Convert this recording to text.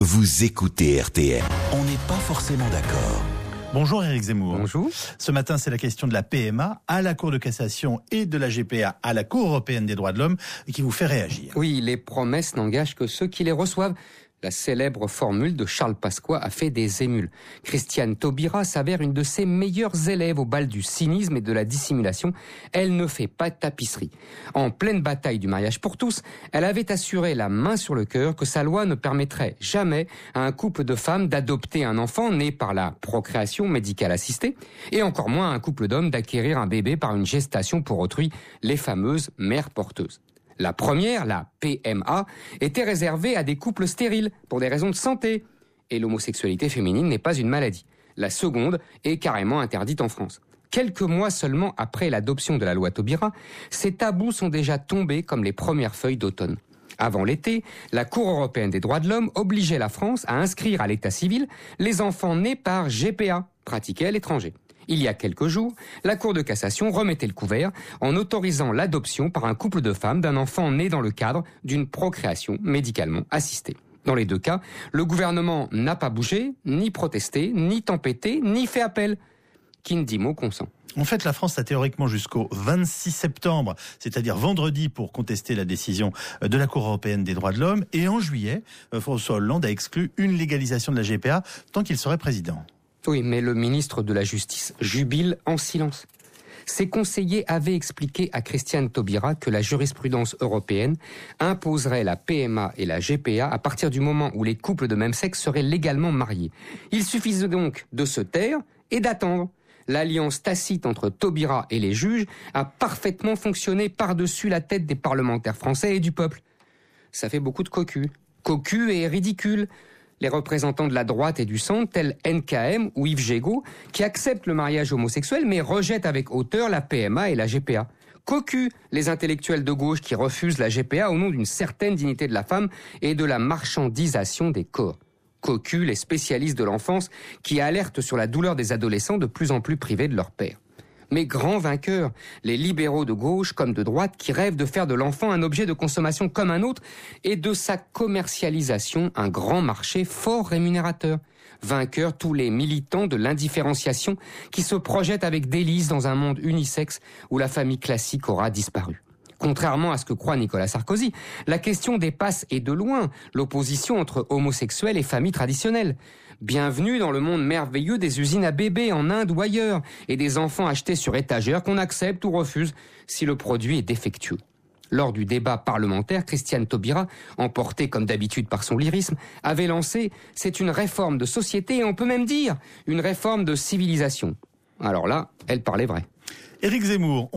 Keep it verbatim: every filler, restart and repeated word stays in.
Vous écoutez R T L. On n'est pas forcément d'accord. Bonjour Éric Zemmour. Bonjour. Ce matin, c'est la question de la P M A à la Cour de cassation et de la G P A à la Cour européenne des droits de l'homme qui vous fait réagir. Oui, les promesses n'engagent que ceux qui les reçoivent. La célèbre formule de Charles Pasqua a fait des émules. Christiane Taubira s'avère une de ses meilleures élèves au bal du cynisme et de la dissimulation. Elle ne fait pas de tapisserie. En pleine bataille du mariage pour tous, elle avait assuré la main sur le cœur que sa loi ne permettrait jamais à un couple de femmes d'adopter un enfant né par la procréation médicale assistée, et encore moins à un couple d'hommes d'acquérir un bébé par une gestation pour autrui, les fameuses mères porteuses. La première, la P M A, était réservée à des couples stériles pour des raisons de santé. Et l'homosexualité féminine n'est pas une maladie. La seconde est carrément interdite en France. Quelques mois seulement après l'adoption de la loi Taubira, ces tabous sont déjà tombés comme les premières feuilles d'automne. Avant l'été, la Cour européenne des droits de l'homme obligeait la France à inscrire à l'état civil les enfants nés par G P A, pratiqués à l'étranger. Il y a quelques jours, la Cour de cassation remettait le couvert en autorisant l'adoption par un couple de femmes d'un enfant né dans le cadre d'une procréation médicalement assistée. Dans les deux cas, le gouvernement n'a pas bougé, ni protesté, ni tempêté, ni fait appel. Qui ne dit mot consent. En fait, la France a théoriquement jusqu'au vingt-six septembre, c'est-à-dire vendredi, pour contester la décision de la Cour européenne des droits de l'homme. Et en juillet, François Hollande a exclu une légalisation de la G P A tant qu'il serait président. Oui, mais le ministre de la Justice jubile en silence. Ses conseillers avaient expliqué à Christiane Taubira que la jurisprudence européenne imposerait la P M A et la G P A à partir du moment où les couples de même sexe seraient légalement mariés. Il suffisait donc de se taire et d'attendre. L'alliance tacite entre Taubira et les juges a parfaitement fonctionné par-dessus la tête des parlementaires français et du peuple. Ça fait beaucoup de cocu. Cocu et ridicule. Les représentants de la droite et du centre, tels N K M ou Yves Gégaud, qui acceptent le mariage homosexuel mais rejettent avec hauteur la P M A et la G P A. Cocu, les intellectuels de gauche qui refusent la G P A au nom d'une certaine dignité de la femme et de la marchandisation des corps. Cocu, les spécialistes de l'enfance qui alertent sur la douleur des adolescents de plus en plus privés de leur père. Mais grands vainqueurs, les libéraux de gauche comme de droite qui rêvent de faire de l'enfant un objet de consommation comme un autre et de sa commercialisation un grand marché fort rémunérateur. Vainqueurs tous les militants de l'indifférenciation qui se projettent avec délice dans un monde unisexe où la famille classique aura disparu. Contrairement à ce que croit Nicolas Sarkozy, la question dépasse et de loin l'opposition entre homosexuels et familles traditionnelles. Bienvenue dans le monde merveilleux des usines à bébés en Inde ou ailleurs et des enfants achetés sur étagère qu'on accepte ou refuse si le produit est défectueux. Lors du débat parlementaire, Christiane Taubira, emportée comme d'habitude par son lyrisme, avait lancé « c'est une réforme de société et on peut même dire une réforme de civilisation ». Alors là, elle parlait vrai. Éric Zemmour.